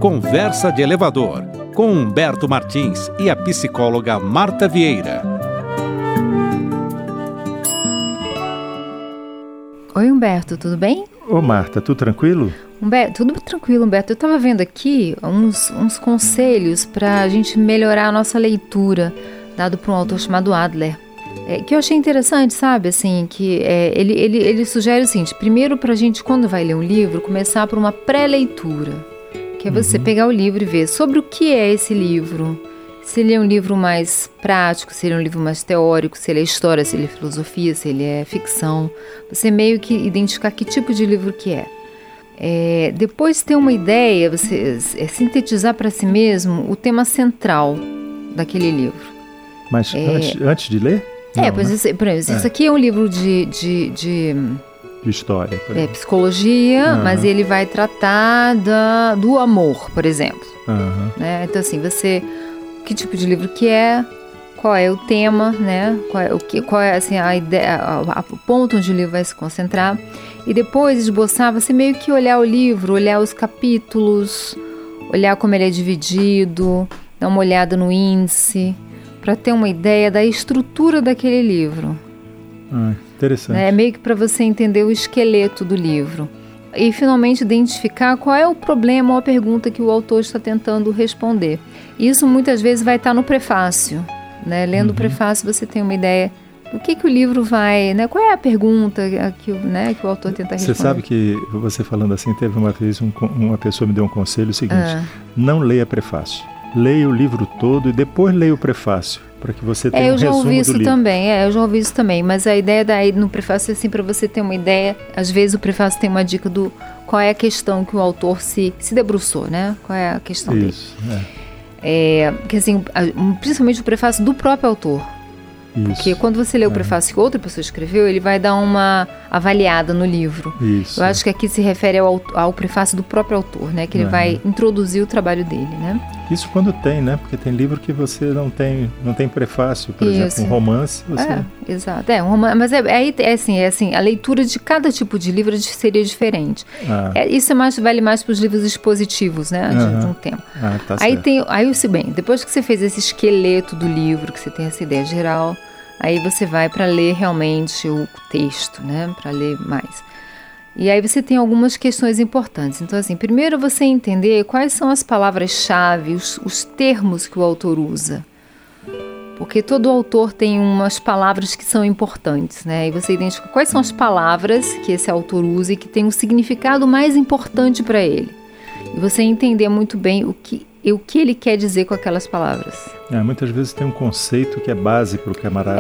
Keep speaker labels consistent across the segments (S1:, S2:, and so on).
S1: Conversa de Elevador, com Humberto Martins e a psicóloga Marta Vieira.
S2: Oi, Humberto, tudo bem?
S3: Ô, Marta, tudo tranquilo?
S2: Humberto, tudo tranquilo, Humberto. Eu estava vendo aqui uns conselhos para a gente melhorar a nossa leitura, dado por um autor chamado Adler. Que eu achei interessante, sabe, assim, que ele sugere o seguinte: primeiro, para a gente, quando vai ler um livro, começar por uma pré-leitura, que é você pegar o livro e ver sobre o que é esse livro, se ele é um livro mais prático, se ele é um livro mais teórico, se ele é história, se ele é filosofia, se ele é ficção, você meio que identificar que tipo de livro que é. Depois ter uma ideia, você sintetizar para si mesmo o tema central daquele livro.
S3: Mas antes de ler?
S2: Por exemplo, esse aqui é um livro de
S3: história, por exemplo.
S2: Psicologia, mas ele vai tratar do amor, por exemplo. Né? Então, assim, que tipo de livro que é, qual é o tema, né? Qual é assim, a ideia, o ponto onde o livro vai se concentrar. E depois esboçar, você meio que olhar o livro, olhar os capítulos, olhar como ele é dividido, dar uma olhada no índice, para ter uma ideia da estrutura daquele livro.
S3: Interessante.
S2: É meio que para você entender o esqueleto do livro. E finalmente identificar qual é o problema ou a pergunta que o autor está tentando responder. Isso muitas vezes vai estar no prefácio, né? Lendo o prefácio você tem uma ideia do que o livro vai, né? Qual é a pergunta que o autor tenta responder.
S3: Você sabe que você falando assim, teve uma vez uma pessoa me deu um conselho, o seguinte: não leia prefácio. Leia o livro todo e depois leia o prefácio, para que você tenha um resumo do livro.
S2: Eu já ouvi isso também, mas a ideia daí no prefácio é assim, para você ter uma ideia. Às vezes o prefácio tem uma dica do qual é a questão que o autor se debruçou, né? Qual é a questão dele. Que assim, principalmente o prefácio do próprio autor.
S3: Isso.
S2: Porque quando você lê o prefácio que outra pessoa escreveu, ele vai dar uma avaliada no livro.
S3: Isso.
S2: Eu acho que aqui se refere ao prefácio do próprio autor, né? Que ele vai introduzir o trabalho dele, né?
S3: Isso quando tem, né? Porque tem livro que você não tem prefácio, por exemplo, um romance.
S2: Exato. Um romance, mas assim, a leitura de cada tipo de livro seria diferente. Isso vale mais para os livros expositivos, né? De um tema.
S3: Tá certo.
S2: Depois que você fez esse esqueleto do livro, que você tem essa ideia geral, aí você vai para ler realmente o texto, né? Para ler mais. E aí você tem algumas questões importantes. Então, assim, primeiro você entender quais são as palavras-chave, os termos que o autor usa. Porque todo autor tem umas palavras que são importantes, né? E você identifica quais são as palavras que esse autor usa e que tem um significado mais importante para ele. E você entender muito bem o que ele quer dizer com aquelas palavras.
S3: Muitas vezes tem um conceito que é base para o camarada,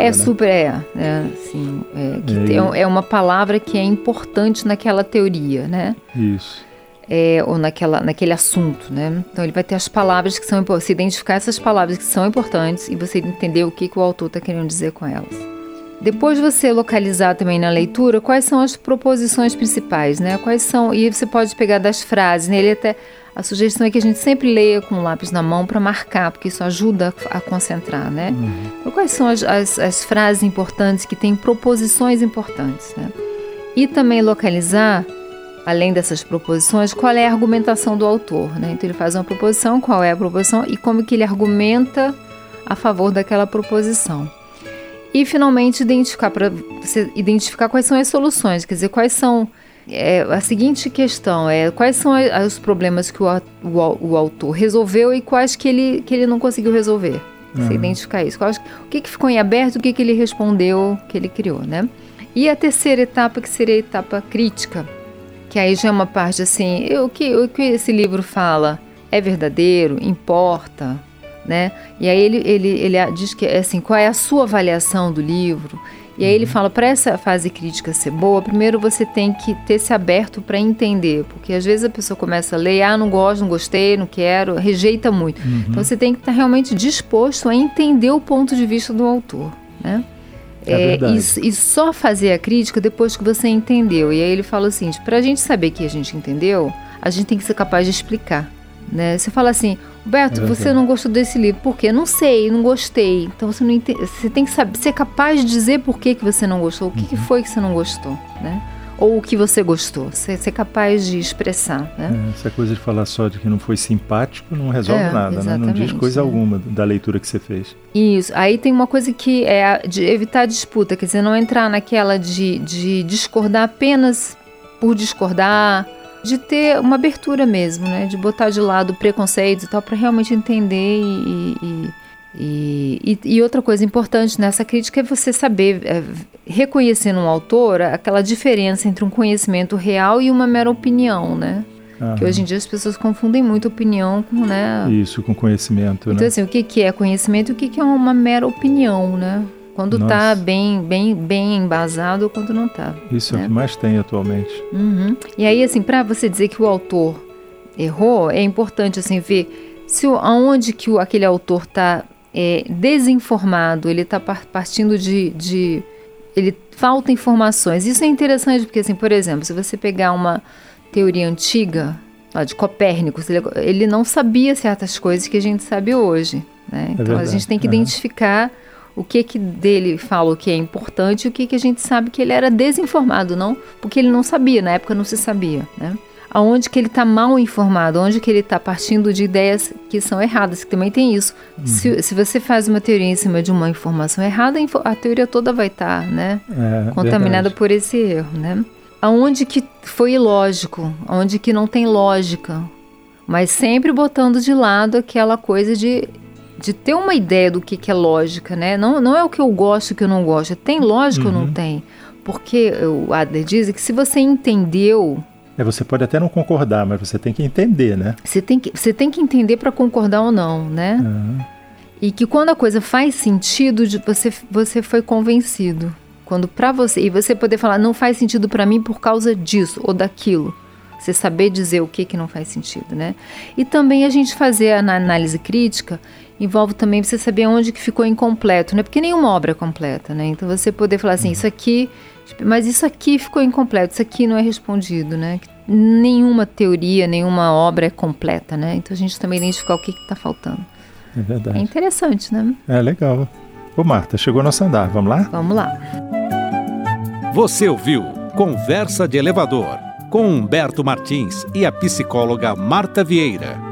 S2: é uma palavra que é importante naquela teoria, né?
S3: Isso.
S2: Ou naquele assunto, né? Então ele vai ter as palavras que são importantes, se identificar essas palavras que são importantes e você entender o que o autor está querendo dizer com elas. Depois você localizar também na leitura quais são as proposições principais, né? E você pode pegar das frases, né? A sugestão é que a gente sempre leia com o lápis na mão para marcar, porque isso ajuda a concentrar, né? Então, quais são as frases importantes que têm proposições importantes, né? E também localizar, além dessas proposições, qual é a argumentação do autor, né? Então ele faz uma proposição, qual é a proposição e como que ele argumenta a favor daquela proposição. E finalmente identificar quais são as soluções, quer dizer, quais são... a seguinte questão quais são os problemas que o autor resolveu e quais que ele não conseguiu resolver. Você identificar isso. O que ficou em aberto, o que ele respondeu, que ele criou, né? E a terceira etapa, que seria a etapa crítica, que aí já é uma parte assim, o que esse livro fala é verdadeiro, importa, né? E aí ele diz que assim, qual é a sua avaliação do livro. E aí ele fala, para essa fase crítica ser boa, primeiro você tem que ter se aberto para entender, porque às vezes a pessoa começa a ler, não gosto, não gostei, não quero, rejeita muito. Então você tem que estar realmente disposto a entender o ponto de vista do autor, né? E só fazer a crítica depois que você entendeu. E aí ele fala assim, para a gente saber que a gente entendeu, a gente tem que ser capaz de explicar, né? Você fala assim, Roberto, você não gostou desse livro, por quê? Não sei, não gostei. Então você não entende, você tem que ser capaz de dizer por que você não gostou, o que foi que você não gostou, né? ou o que você gostou, ser capaz de expressar, né?
S3: Essa coisa de falar só de que não foi simpático não resolve nada, né? Não diz coisa alguma da leitura que você fez.
S2: Isso, aí tem uma coisa que é de evitar disputa, quer dizer, não entrar naquela de discordar apenas por discordar, de ter uma abertura mesmo, né? De botar de lado preconceitos e tal, para realmente entender e outra coisa importante nessa crítica é você saber reconhecer no autor aquela diferença entre um conhecimento real e uma mera opinião, né? Que hoje em dia as pessoas confundem muito opinião com, né?
S3: Isso, com conhecimento,
S2: então,
S3: né?
S2: assim, o que é conhecimento e o que é uma mera opinião, né? Quando está bem embasado ou quando não está.
S3: Isso é o que mais tem atualmente.
S2: Uhum. E aí, assim, para você dizer que o autor errou, é importante, assim, ver aonde que aquele autor está desinformado, ele está partindo ele falta informações. Isso é interessante porque, assim, por exemplo, se você pegar uma teoria antiga, lá de Copérnico, ele não sabia certas coisas que a gente sabe hoje, né? Então verdade. A gente tem que identificar o que dele fala o que é importante e o que a gente sabe que ele era desinformado, não porque ele não sabia, na época não se sabia, né? Aonde que ele está mal informado, onde que ele está partindo de ideias que são erradas, que também tem isso. Se você faz uma teoria em cima de uma informação errada, a teoria toda vai estar, né, contaminada por esse erro, né? Aonde que foi ilógico, aonde que não tem lógica, mas sempre botando de lado aquela coisa de ter uma ideia do que é lógica, né? Não é o que eu gosto e o que eu não gosto, tem lógica ou não tem? Porque o Adler diz que se você entendeu...
S3: Você pode até não concordar, mas você tem que entender, né?
S2: Você tem que entender para concordar ou não, né? E que quando a coisa faz sentido, você foi convencido. Quando para você... E você poder falar, não faz sentido para mim por causa disso ou daquilo. Você saber dizer o que não faz sentido, né? E também a gente fazer a análise crítica envolve também você saber onde que ficou incompleto, né? Porque nenhuma obra é completa, né? Então você poder falar assim, isso aqui... Mas isso aqui ficou incompleto, isso aqui não é respondido, né? Nenhuma teoria, nenhuma obra é completa, né? Então a gente também identificar o que está faltando.
S3: É verdade.
S2: É interessante, né?
S3: É legal. Ô Marta, chegou nosso andar, vamos lá?
S2: Vamos lá.
S1: Você ouviu Conversa de Elevador, com Humberto Martins e a psicóloga Marta Vieira.